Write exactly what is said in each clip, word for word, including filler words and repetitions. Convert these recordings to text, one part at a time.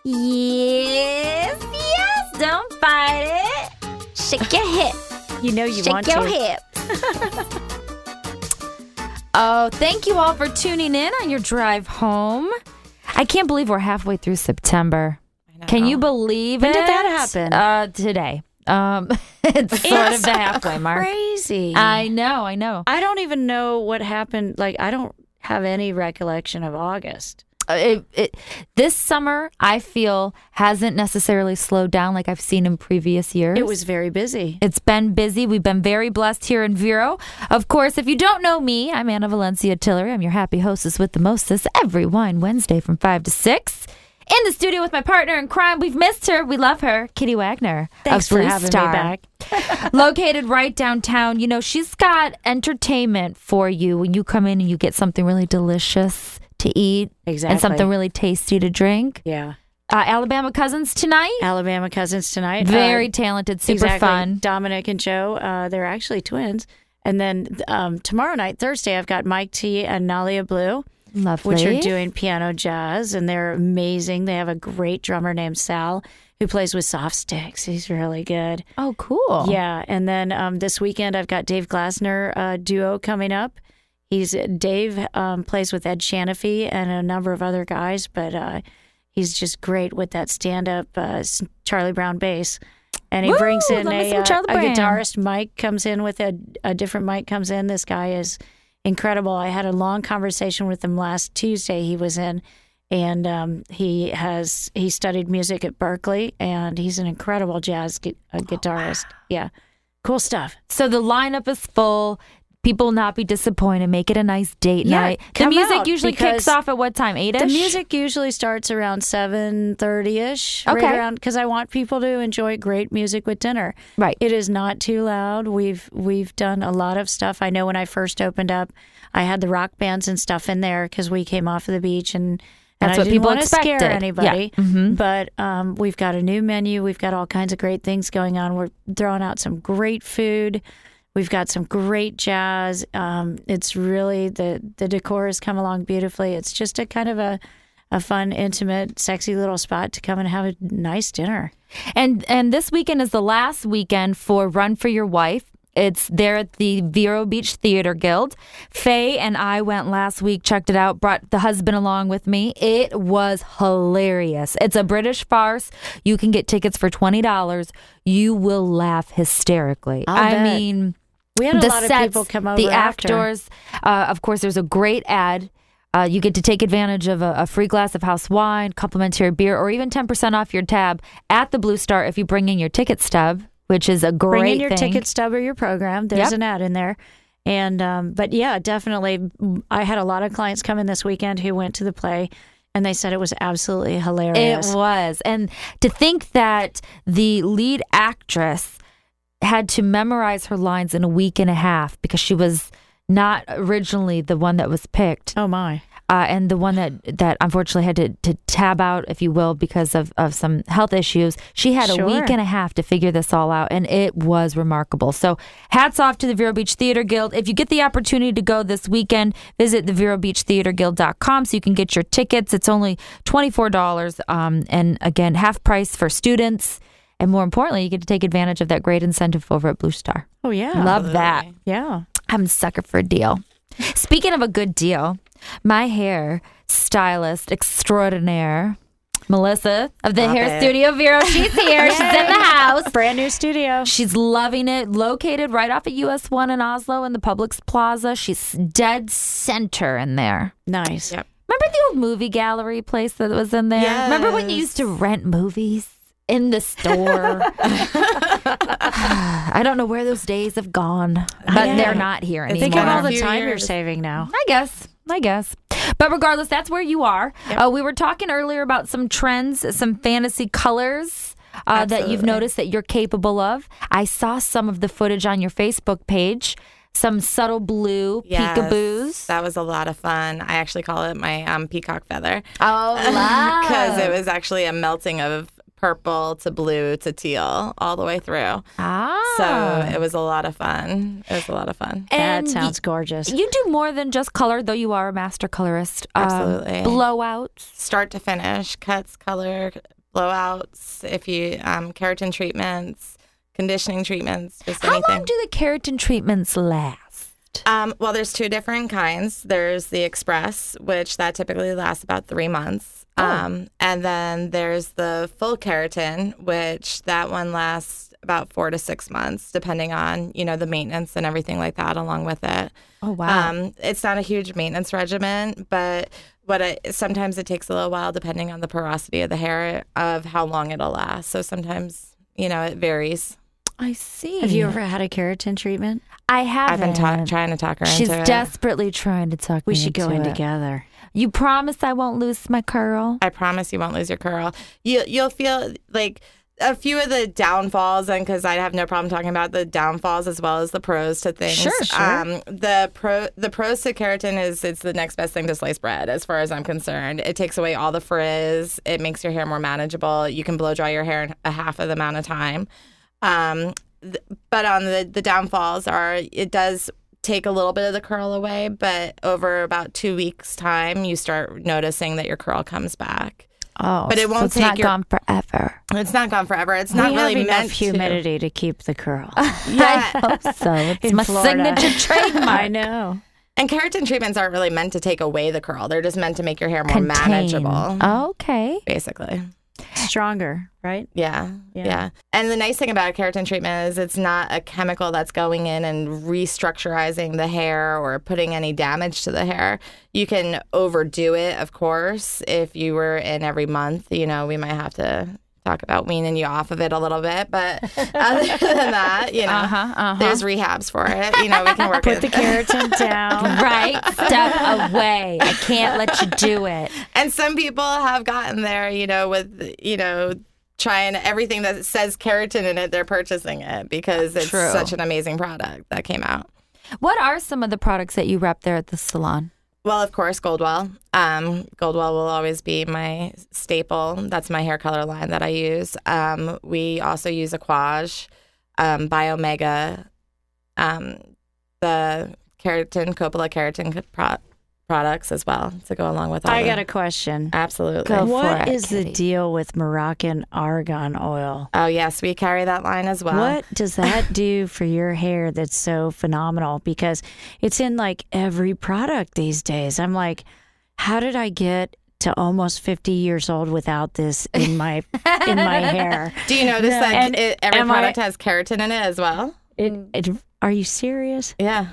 Yes, yes, don't fight it. Shake your hip. You know you Shake want your to. hip. Oh, thank you all for tuning in on your drive home. I can't believe we're halfway through September. I know. Can you believe When it? did that happen? Uh, today. Um, it's sort of the halfway mark. Crazy. I know, I know. I don't even know what happened. Like, I don't have any recollection of August. Uh, It, it, this summer, I feel, hasn't necessarily slowed down like I've seen in previous years. It was very busy. It's been busy. We've been very blessed here in Vero. Of course, if you don't know me, I'm Anna Valencia Tillery. I'm your happy hostess with the mostest every Wine Wednesday from five to six. In the studio with my partner in crime. We've missed her. We love her. Kitty Wagner Thanks of for Blue having Star. me back. Located right downtown. You know, she's got entertainment for you when you come in and you get something really delicious to eat. Exactly. And something really tasty to drink. Yeah. Uh, Alabama Cousins tonight. Alabama Cousins tonight. Very Uh, talented, super exactly. fun. Dominic and Joe, uh, they're actually twins. And then um, tomorrow night, Thursday, I've got Mike T and Nalia Blue, Lovely. which are doing piano jazz, and they're amazing. They have a great drummer named Sal who plays with soft sticks. He's really good. Oh, cool. Yeah. And then um, this weekend, I've got Dave Glasner uh, duo coming up. He's Dave um, plays with Ed Shanafy and a number of other guys, but uh, he's just great with that stand-up uh, Charlie Brown bass. And he Woo! brings in Love me a, some uh, Charlie a Brown. guitarist. Mike comes in with a, a different Mike comes in. This guy is incredible. I had a long conversation with him last Tuesday. He was in, and um, he has he studied music at Berkeley, and he's an incredible jazz gu- uh, guitarist. Oh, wow. Yeah, cool stuff. So the lineup is full. People will not be disappointed. Make it a nice date Yeah, night. The come music out usually because kicks off at what time? eight-ish? The music usually starts around seven thirty-ish. Okay. Right around, because I want people to enjoy great music with dinner. Right. It is not too loud. We've we've done a lot of stuff. I know when I first opened up, I had the rock bands and stuff in there because we came off of the beach and. And That's I what didn't people want to expected. scare anybody. Yeah. Mhm. But um, we've got a new menu. We've got all kinds of great things going on. We're throwing out some great food. We've got some great jazz. Um, it's really, the, the decor has come along beautifully. It's just a kind of a, a fun, intimate, sexy little spot to come and have a nice dinner. And and this weekend is the last weekend for Run for Your Wife. It's there at the Vero Beach Theater Guild. Faye and I went last week, checked it out, brought the husband along with me. It was hilarious. It's a British farce. You can get tickets for twenty dollars. You will laugh hysterically. I'll I bet. mean, We had a the lot sets, of people come over the after. actors. Uh, of course, there's a great ad. Uh, you get to take advantage of a, a free glass of house wine, complimentary beer, or even ten percent off your tab at the Blue Star if you bring in your ticket stub, which is a great Bring in your thing. ticket stub or your program. There's Yep. an ad in there. And um, but yeah, definitely. I had a lot of clients come in this weekend who went to the play, and they said it was absolutely hilarious. It was. And to think that the lead actress had to memorize her lines in a week and a half because she was not originally the one that was picked. Oh my! Uh, and the one that, that unfortunately had to, to tab out, if you will, because of, of some health issues. She had Sure. a week and a half to figure this all out, and it was remarkable. So hats off to the Vero Beach Theater Guild. If you get the opportunity to go this weekend, visit the vero beach theater guild dot com so you can get your tickets. It's only twenty-four dollars, um, and again, half price for students. And more importantly, you get to take advantage of that great incentive over at Blue Star. Oh yeah, Love that. yeah. I'm a sucker for a deal. Speaking of a good deal, my hair stylist extraordinaire, Melissa of the Love Hair it. Studio Vero, she's here. She's in the house. Brand new studio. She's loving it. Located right off of U S one in Oslo in the Publix Plaza. She's dead center in there. Nice. Yep. Remember the old movie gallery place that was in there? Remember when you Yes. used to rent movies in the store? I don't know where those days have gone, but know. they're not here It's anymore. Think of all the Few time you're years. saving now. I guess. I guess. But regardless, that's where you are. Yep. Uh, we were talking earlier about some trends, some fantasy colors uh, that you've Absolutely. noticed that you're capable of. I saw some of the footage on your Facebook page, some subtle blue Yes, peekaboos. that was a lot of fun. I actually call it my um, peacock feather Oh, love. because it was actually a melting of purple to blue to teal all the way through. Ah. So it was a lot of fun. It was a lot of fun. And That sounds gorgeous. You do more than just color, though you are a master colorist. Um, Absolutely. blowouts. Start to finish, cuts, color, blowouts, if you um, keratin treatments, conditioning treatments, just How anything. long do the keratin treatments last? Um, well, there's two different kinds. There's the Express, which that typically lasts about three months. Oh. Um, and then there's the full keratin, which that one lasts about four to six months, depending on, you know, the maintenance and everything like that along with it. Oh, wow. Um, it's not a huge maintenance regimen, but what it, sometimes it takes a little while depending on the porosity of the hair of how long it'll last. So sometimes, you know, it varies. I see. Have you ever had a keratin treatment? I haven't. I've been ta- trying to talk her She's into it. desperately trying to talk We me should go into in it. together. You promise I won't lose my curl? I promise you won't lose your curl. You, you'll feel like a few of the downfalls, and because I have no problem talking about the downfalls as well as the pros to things. Sure, sure. Um, the pro, the pros to keratin is it's the next best thing to sliced bread, as far as I'm concerned. It takes away all the frizz. It makes your hair more manageable. You can blow dry your hair in a half of the amount of time. Um, th- but on the the downfalls are it does take a little bit of the curl away, but over about two weeks time, you start noticing that your curl comes back. Oh, But it so won't it's take not your- gone forever. It's not gone forever. It's not we really have enough meant to. humidity to. keep the curl. Yeah. I hope so. It's In my Florida. signature trademark. I know. And keratin treatments aren't really meant to take away the curl. They're just meant to make your hair more Contain. manageable, Okay. basically. Stronger, right? Yeah, Yeah. yeah. And the nice thing about a keratin treatment is it's not a chemical that's going in and restructurizing the hair or putting any damage to the hair. You can overdo it, of course. If you were in every month, you know, we might have to talk about weaning you off of it a little bit. But other than that, you know, Uh-huh, uh-huh. there's rehabs for it. You know, we can work Put it. the keratin down. Right. Step away. I can't let you do it. And some people have gotten there, you know, with, you know, trying everything that says keratin in it, they're purchasing it because it's True. such an amazing product that came out. What are some of the products that you rep there at the salon? Well, of course, Goldwell. Um, Goldwell will always be my staple. That's my hair color line that I use. Um, we also use Aquage, um, Biomega, um, the keratin, Coppola keratin pro- products as well to go along with all I the- got a question. Absolutely. Go for What it, is the Kitty. deal with Moroccan argan oil? Oh, yes, we carry that line as well. What does that do for your hair that's so phenomenal? Because it's in like every product these days. I'm like, how did I get to almost fifty years old without this in my in my hair? Do you notice that And it, every am I- product has keratin in it as well? It, it, are you serious? Yeah.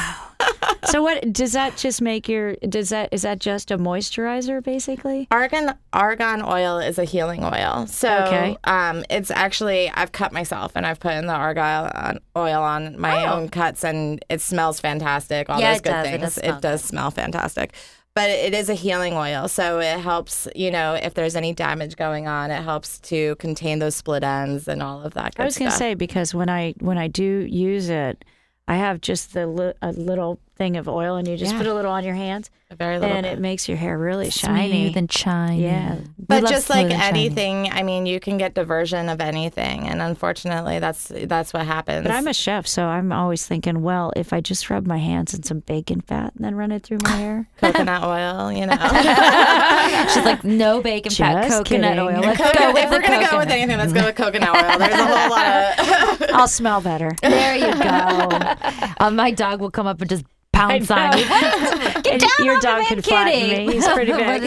So what does that just make your? Does that is that just a moisturizer basically? Argan argan oil is a healing oil. So Okay. um, it's actually, I've cut myself and I've put in the argan on- oil on my Oh. own cuts and it smells fantastic. All Yeah, those it good does. It things. does smell It does smell fantastic. But it is a healing oil. So it helps, you know, if there's any damage going on, it helps to contain those split ends and all of that good I was going to stuff. say because when I when I do use it, I have just the li- a little thing of oil, and you just Yeah. put a little on your hands, A very little and bit. it makes your hair really shiny. Smooth and shiny. Yeah. We But love just like smooth and shiny. anything, I mean, you can get diversion of anything, and unfortunately, that's that's what happens. But I'm a chef, so I'm always thinking, well, if I just rub my hands in some bacon fat and then run it through my hair. coconut oil, you know. She's like, no bacon fat, Just coconut kidding. oil. Let's Coconut- go with if the we're gonna coconut. go with anything, let's go with coconut oil. There's a whole lot of. I'll smell better. There you go. uh, my dog will come up and just pounce on you. Get And down your off dog of can it, flatten kitty. me. He's pretty big.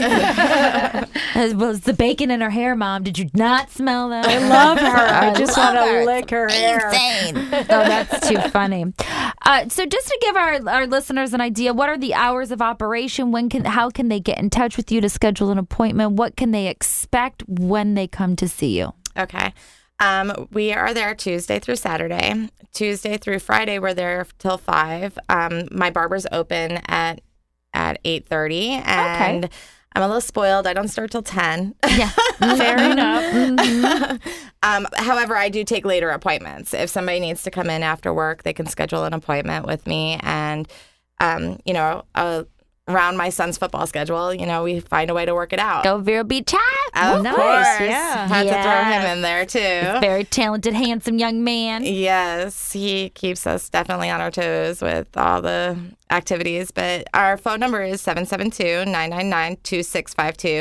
As well as the bacon in her hair, Mom. Did you not smell that? I love her. I just love want her. to lick her hair. Insane. Oh, that's too funny. Uh, so, just to give our, our listeners an idea, what are the hours of operation? When can how can they get in touch with you to schedule an appointment? What can they expect when they come to see you? Okay. Um, we are there Tuesday through Saturday. Tuesday through Friday, we're there till five. Um, my barber's open at at eight thirty, and I'm a little spoiled. I don't start till ten. Yeah, Fair enough. um, however, I do take later appointments. If somebody needs to come in after work, they can schedule an appointment with me, and um, you know, uh, around my son's football schedule, you know, we find a way to work it out. Go Vero Beach High. Of Nice, course, yeah. had to throw Yes. him in there too. Very talented, handsome young man. Yes, he keeps us definitely on our toes with all the activities. But our phone number is seven seven two, nine nine nine, two six five two.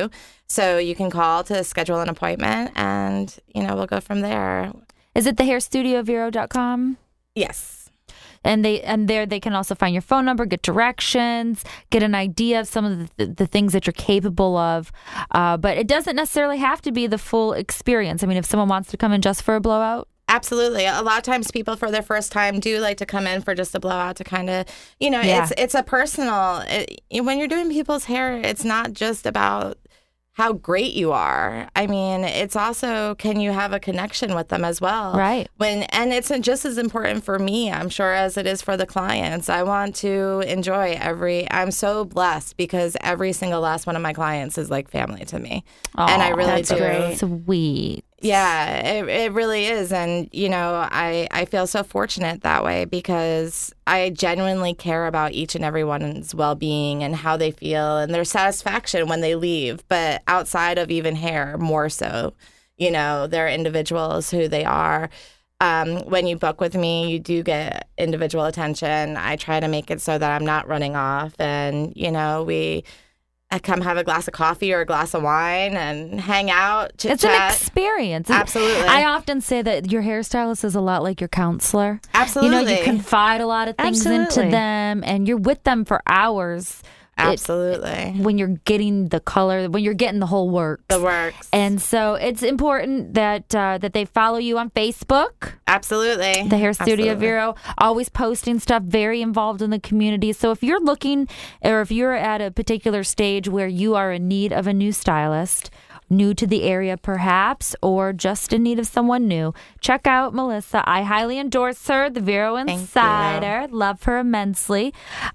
So you can call to schedule an appointment, and, you know, we'll go from there. Is it the hair studio vero dot com? Yes. And they and there they can also find your phone number, get directions, get an idea of some of the, the things that you're capable of. Uh, but it doesn't necessarily have to be the full experience. I mean, if someone wants to come in just for a blowout. Absolutely. A lot of times people for their first time do like to come in for just a blowout to kind of, you know, Yeah. it's it's a personal, it, when you're doing people's hair, it's not just about how great you are. I mean, it's also, can you have a connection with them as well? Right. When and it's just as important for me, I'm sure, as it is for the clients. I want to enjoy every, I'm so blessed because every single last one of my clients is like family to me. and I really that's do. great. Sweet. Yeah, it, it really is. And, you know, I, I feel so fortunate that way because I genuinely care about each and everyone's well-being and how they feel and their satisfaction when they leave. But outside of even hair, more so, you know, they're individuals who they are. Um, when you book with me, you do get individual attention. I try to make it so that I'm not running off. And, you know, we... I come have a glass of coffee or a glass of wine and hang out, chit It's an chat. experience. Absolutely. I often say that your hairstylist is a lot like your counselor. Absolutely. You know, you confide a lot of things Absolutely. into them and you're with them for hours. It- Absolutely. when you're getting the color, when you're getting the whole works. The works. And so it's important that uh, that they follow you on Facebook, Absolutely. the Hair Studio Absolutely. Vero, always posting stuff, very involved in the community. So if you're looking, or if you're at a particular stage where you are in need of a new stylist, new to the area perhaps, or just in need of someone new, check out Melissa. I highly endorse her, the Vero you. Insider. Love her immensely.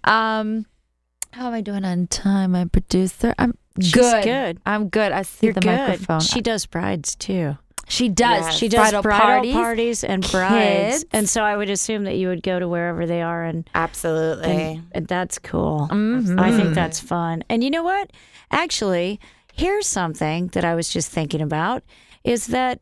Um, how am I doing on time, my producer? I'm She's good. good. I'm good. I see You're the good. microphone. She does brides too. She does. Yes. She does bridal, bridal, parties. parties, and brides. kids. And so I would assume that you would go to wherever they are, and, Absolutely. and, and that's cool. Mhm. I think that's fun. And you know what? Actually, here's something that I was just thinking about is that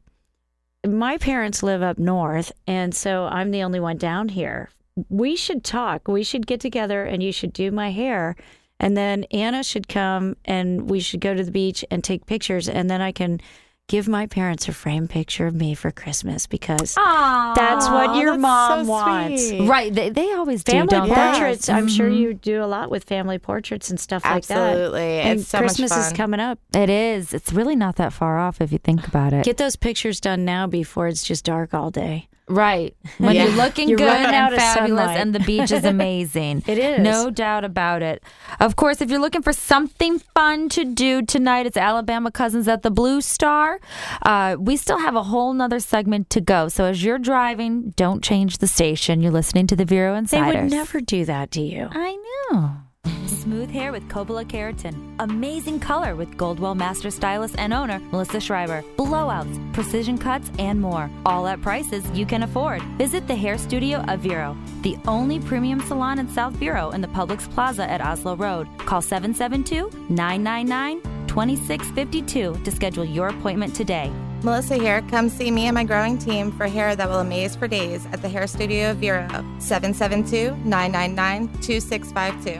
my parents live up north, and so I'm the only one down here. We should talk. We should get together and you should do my hair. And then Anna should come and we should go to the beach and take pictures. And then I can give my parents a framed picture of me for Christmas because Aw, that's what your that's mom so wants. sweet. right. They, they always do, Family don't they? portraits. I'm sure Mhm. you do a lot with family portraits and stuff like that. Absolutely. And It's so Christmas much is fun. coming up. It is. It's really not that far off if you think about it. Get those pictures done now before it's just dark all day. right. When Yeah. you're looking You're good running and out of fabulous sunlight. and the beach is amazing. It is. No doubt about it. Of course, if you're looking for something fun to do tonight, it's Alabama Cousins at the Blue Star. Uh, we still have a whole nother segment to go. So as you're driving, don't change the station. You're listening to the Vero They Insiders. would never do that to you. I know. Smooth hair with Coppola Keratin. Amazing color with Goldwell Master Stylist and owner Melissa Schreiber. Blowouts, precision cuts, and more. All at prices you can afford. Visit the Hair Studio of Vero, the only premium salon in South Vero in the Publix Plaza at Oslo Road. Call seven seven two, nine nine nine, two six five two to schedule your appointment today. Melissa here. Come see me and my growing team for hair that will amaze for days at the Hair Studio of Vero. seven seven two, nine nine nine, two six five two.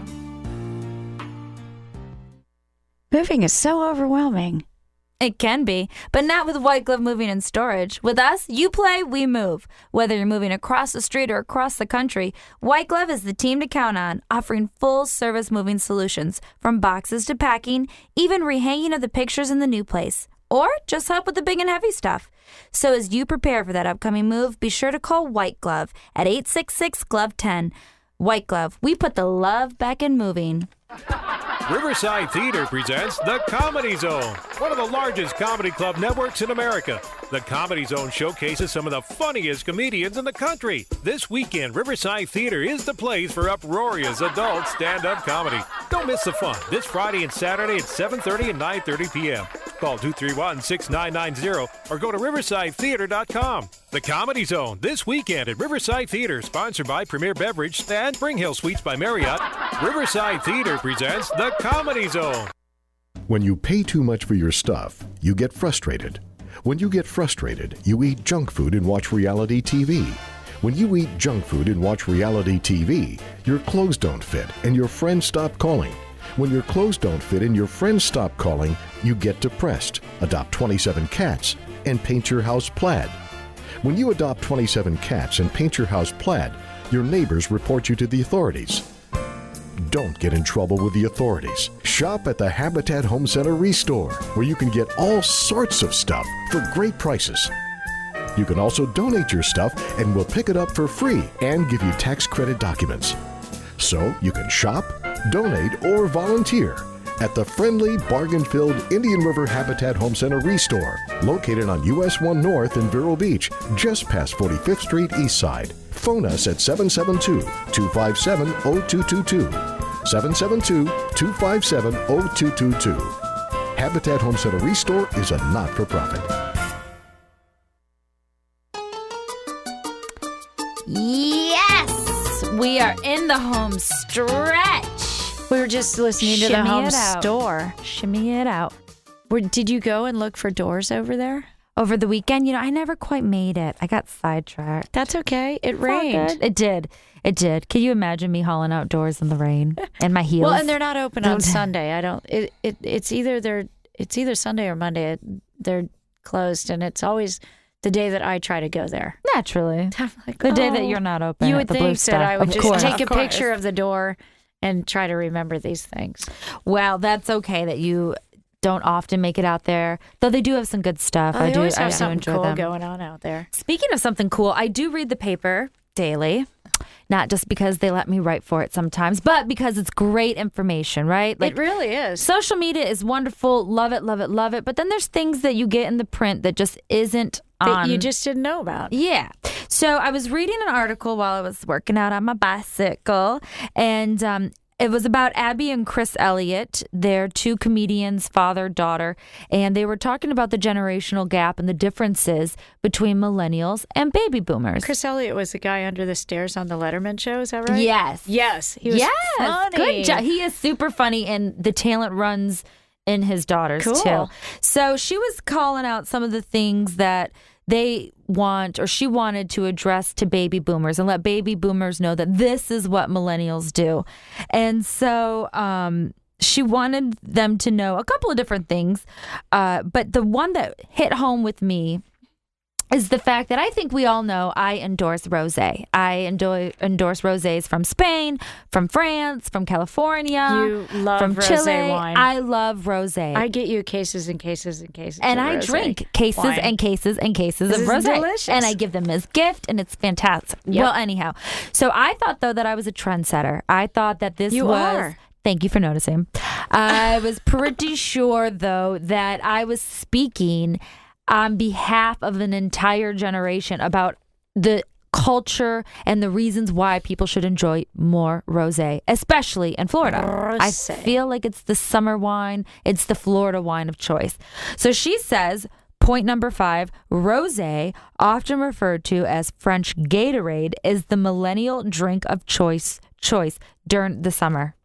Moving is so overwhelming. It can be, but not with White Glove Moving and Storage. With us, you play, we move. Whether you're moving across the street or across the country, White Glove is the team to count on, offering full-service moving solutions, from boxes to packing, even rehanging of the pictures in the new place, or just help with the big and heavy stuff. So as you prepare for that upcoming move, be sure to call White Glove at eight six six, glove one zero. White Glove, we put the love back in moving. Riverside Theater presents The Comedy Zone, one of the largest comedy club networks in America. The Comedy Zone showcases some of the funniest comedians in the country. This weekend, Riverside Theater is the place for uproarious adult stand-up comedy. Don't miss the fun this Friday and Saturday at seven thirty and nine thirty p.m. Call two three one, six nine nine zero or go to riverside theater dot com. The Comedy Zone this weekend at Riverside Theater, sponsored by Premier Beverage and Spring Hill Suites by Marriott. Riverside Theater presents The Comedy Zone. When you pay too much for your stuff, you get frustrated. When you get frustrated, you eat junk food and watch reality T V. When you eat junk food and watch reality T V, your clothes don't fit and your friends stop calling. When your clothes don't fit and your friends stop calling, you get depressed, adopt twenty-seven cats, and paint your house plaid. When you adopt twenty-seven cats and paint your house plaid, your neighbors report you to the authorities. Don't get in trouble with the authorities. Shop at the Habitat Home Center Restore, where you can get all sorts of stuff for great prices. You can also donate your stuff and we'll pick it up for free and give you tax credit documents. So you can shop, donate, or volunteer at the friendly, bargain-filled Indian River Habitat Home Center Restore, located on U S one North in Vero Beach, just past forty-fifth Street East Side. Phone us at seven seven two, two five seven, zero two two two. seven seven two, two five seven, zero two two two. Habitat Home Center Restore is a not-for-profit. Yes! We are in the home stretch. We were just listening to Shimmy the home it out. store. Shimmy it out. Where, did you go and look for doors over there? Over the weekend, you know, I never quite made it. I got sidetracked. That's okay. It It's all rained. good. It did. It did. Can you imagine me hauling outdoors in the rain and my heels? Well, and they're not open on Don't- Sunday. I don't. It, it it's either they're it's either Sunday or Monday. They're closed, and it's always the day that I try to go there. Naturally. I'm like, The day that oh. you're not open. You at would the Blue think Star. that I would Of just course. take a Of course. picture of the door and try to remember these things. Well, that's okay that you don't often make it out there, though they do have some good stuff. Oh, I they do. always I have do something enjoy cool them. going on out there. Speaking of something cool, I do read the paper daily. Not just because they let me write for it sometimes, but because it's great information, right? It really is. Social media is wonderful. Love it, love it, love it. But then there's things that you get in the print that just isn't That on. you just didn't know about. Yeah. So I was reading an article while I was working out on my bicycle, and um, it was about Abby and Chris Elliott. They're two comedians, father, daughter, and they were talking about the generational gap and the differences between millennials and baby boomers. Chris Elliott was the guy under the stairs on the Letterman show. Is that right? Yes. Yes. He was yes. funny. Good job. He is super funny, and the talent runs in his daughters Cool. too. So she was calling out some of the things that they want, or she wanted to address to baby boomers and let baby boomers know that this is what millennials do. And so um, she wanted them to know a couple of different things. Uh, but the one that hit home with me is the fact that I think we all know I endorse rosé. I enjoy, endorse rosés from Spain, from France, from California, You love from rosé Chile. wine. I love rosé. I get you cases and cases and cases. and of I rosé drink cases wine. and cases and cases This of is rosé. delicious. And I give them as gift, and it's fantastic. Yep. Well, anyhow. So I thought, though, that I was a trendsetter. I thought that this You was... are. Thank you for noticing. I was pretty sure, though, that I was speaking on behalf of an entire generation about the culture and the reasons why people should enjoy more rosé, especially in Florida. I Rosé. feel like it's the summer wine. It's the Florida wine of choice. So she says, point number five, rosé, often referred to as French Gatorade, is the millennial drink of choice choice during the summer.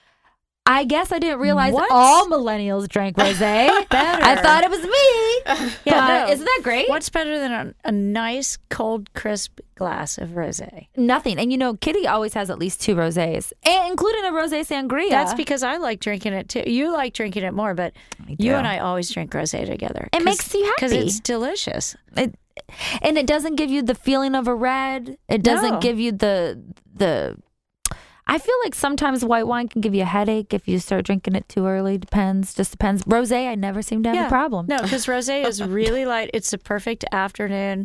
I guess I didn't realize What? all millennials drank rosé. Better. I thought it was me. Yeah, But no. isn't that great? What's better than a, a nice, cold, crisp glass of rosé? Nothing. And you know, Kitty always has at least two rosés, and including a rosé sangria. That's because I like drinking it too. You like drinking it more, but I you do. and I always drink rosé together. It makes you because happy. it's delicious. It, and it doesn't give you the feeling of a red. It doesn't No. give you the the. I feel like sometimes white wine can give you a headache if you start drinking it too early. Depends. Just depends. Rosé, I never seem to have a problem. No, because rosé is really light. It's a perfect afternoon.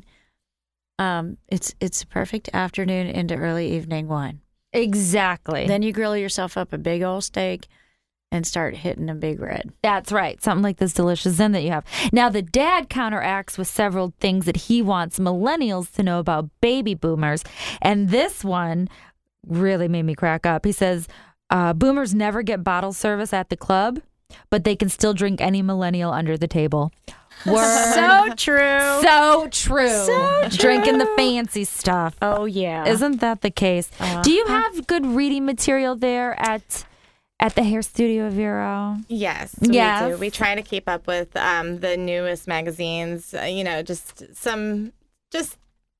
Um, it's it's a perfect afternoon into early evening wine. Exactly. Then you grill yourself up a big old steak and start hitting a big red. That's right. Something like this delicious Zen that you have. Now, the dad counteracts with several things that he wants millennials to know about baby boomers. And this one really made me crack up. He says, uh, boomers never get bottle service at the club, but they can still drink any millennial under the table. Word. So true. So true. So true. Drinking the fancy stuff. Oh yeah. Isn't that the case? Uh-huh. Do you have good reading material there at at the hair studio, Vero? Yes, Yes. we do. We try to keep up with um, the newest magazines. Uh, you know, just some just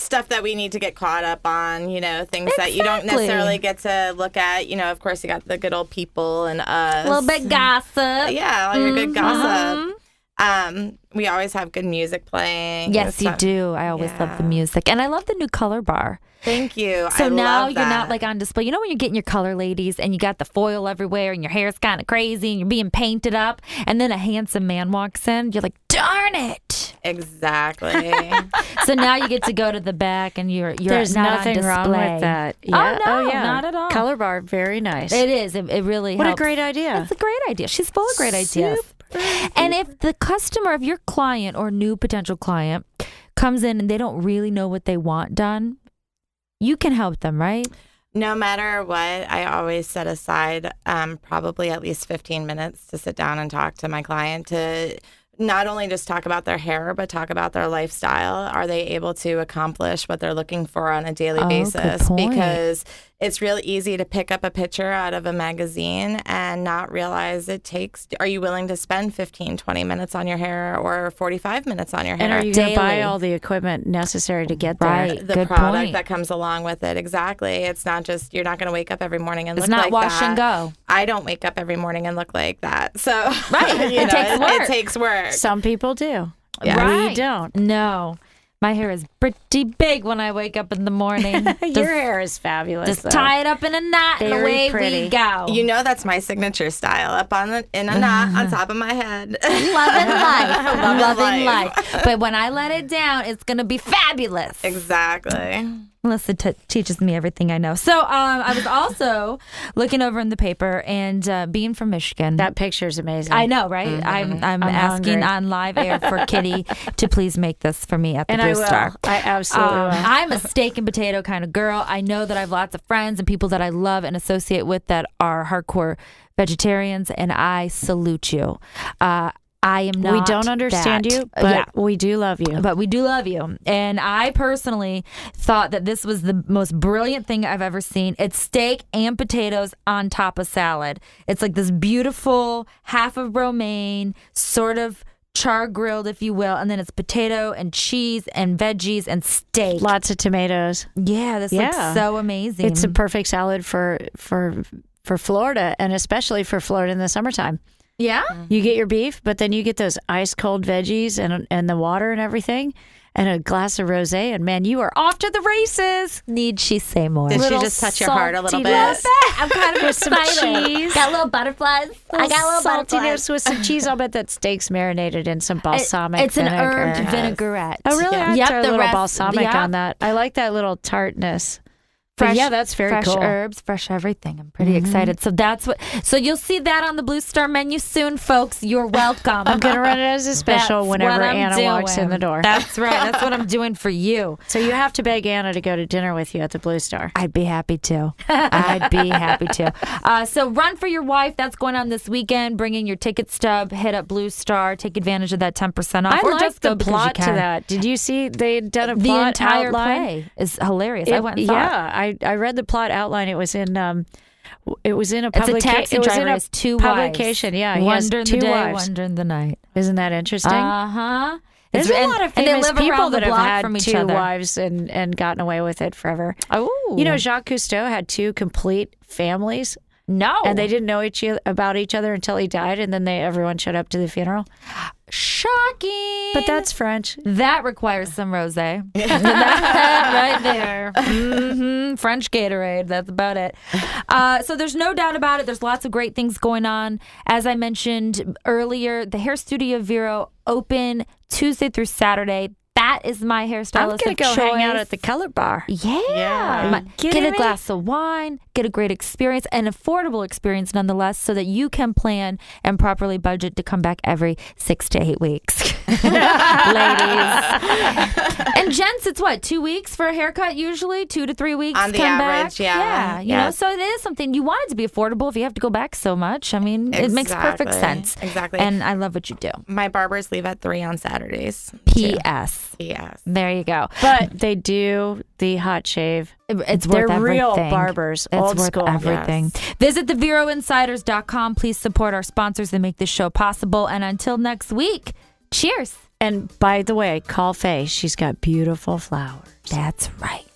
stuff that we need to get caught up on, you know, things that you don't Exactly. necessarily get to look at. You know, of course, you got the good old people and us. A little bit gossip. Yeah, all your good gossip. Um, we always have good music playing. Yes, and you stuff. do. I always love the Yeah. music. And I love the new color bar. Thank you. So I now love you're that. not like on display. You know when you're getting your color ladies and you got the foil everywhere and your hair's kind of crazy and you're being painted up and then a handsome man walks in, you're like, darn it. Exactly. So now you get to go to the back and you're you're There's not nothing on wrong display. with that. Oh, Yeah. no, yeah. not at all. Color bar, very nice. It is. It, it really What a helps. great idea. It's a great idea. She's full of great ideas. And if the customer of your client or new potential client comes in and they don't really know what they want done, you can help them, right? No matter what, I always set aside um, probably at least fifteen minutes to sit down and talk to my client to not only just talk about their hair, but talk about their lifestyle. Are they able to accomplish what they're looking for on a daily Oh, good basis? point. Because it's real easy to pick up a picture out of a magazine and not realize it takes. Are you willing to spend fifteen, twenty minutes on your hair or forty-five minutes on your hair? And are you going to buy Daily. all the equipment necessary to get there? Right. the Good product point. that comes along with it. Exactly. It's not just, you're not going to wake up every morning and It's look not like wash that. and go. I don't wake up every morning and look like that. So, Right. you It know, takes it, work. it takes work. Some people do. Yeah. We don't. No. My hair is pretty big when I wake up in the morning. Your Just, hair is fabulous. just though. tie it up in a knot and Very away pretty. we go. You know, that's my signature style, up on the, in a knot on top of my head. loving life. Loving loving life. life. But when I let it down, it's going to be fabulous. Exactly. Melissa t- teaches me everything I know. So um, I was also looking over in the paper and uh, being from Michigan. That picture's amazing. I know, right? I'm I'm, I'm asking hungry. on live air for Kitty to please make this for me at the and Blue I will. Star. I absolutely Um, will. I'm a steak and potato kind of girl. I know that I have lots of friends and people that I love and associate with that are hardcore vegetarians, and I salute you. Uh, I am not. we don't understand that. you, but yeah. we do love you. But we do love you. And I personally thought that this was the most brilliant thing I've ever seen. It's steak and potatoes on top of salad. It's like this beautiful half of romaine, sort of char grilled, if you will. And then it's potato and cheese and veggies and steak. Lots of tomatoes. Yeah, this Yeah. looks so amazing. It's a perfect salad for for for Florida, and especially for Florida in the summertime. yeah. You get your beef, but then you get those ice cold veggies and and the water and everything, and a glass of rosé, and man, you are off to the races. Need she say more? Did she Little just touch your heart a little salty bit? little I'm kind of With some excited. cheese. Got little butterflies. I got little butterflies. saltiness with some cheese. I'll bet that steak's marinated in some balsamic. It- it's vinegar. an herbed Yes. vinaigrette. Oh, really? Yeah. I'd Yep, throw a the little rest- balsamic yep. on that. I like that little tartness. But yeah, that's very fresh cool. herbs, fresh everything. I'm pretty excited. So that's what. So you'll see that on the Blue Star menu soon, folks. You're welcome. I'm gonna run it as a special That's whenever what I'm Anna walks in doing. the door. That's right. That's what I'm doing for you. So you have to beg Anna to go to dinner with you at the Blue Star. I'd be happy to. I'd be happy to. Uh, so run for your wife. That's going on this weekend. Bring in your ticket stub. Hit up Blue Star. Take advantage of that ten percent off. I or like just go the because you plot to can. that. Did you see they had done a The plot entire outline? play is hilarious. I It- went and saw it. yeah, I, I read the plot outline. It was in um, it was in a It's a publication. taxi it was driver in a has two publication. wives. Yeah, he one has during two the day, wives. one during the night. Isn't that interesting? Uh huh. There's a lot of and they famous live people around the that have block had from each two other. wives and, and gotten away with it forever. Oh, You know, Jacques Cousteau had two complete families, no, and they didn't know each about each other until he died, and then they everyone showed up to the funeral. shocking. But that's French. that requires some rosé. That right there. hmm French Gatorade. That's about it. Uh, so there's no doubt about it. There's lots of great things going on. As I mentioned earlier, the Hair Studio Vero open Tuesday through Saturday. That is my hairstylist I'm gonna of go hang out choice. at the Color Bar. Yeah. Yeah. My- Kidding Get a me? glass of wine, get a great experience, an affordable experience nonetheless, so that you can plan and properly budget to come back every six to eight weeks. Ladies. And gents, it's what, two weeks for a haircut usually? Two to three weeks On the come average, back? yeah. Yeah. You Yeah. know, so it is something you want it to be affordable if you have to go back so much. I mean, it makes perfect Exactly. sense. Exactly. And I love what you do. My barbers leave at three on Saturdays. P S Yes. There you go. But they do the hot shave. It's They're worth real everything. barbers, It's old worth school. everything. Visit the vero insiders dot com. Please support our sponsors that make this show possible. And until next week, cheers. And by the way, call Faye. She's got beautiful flowers. That's right.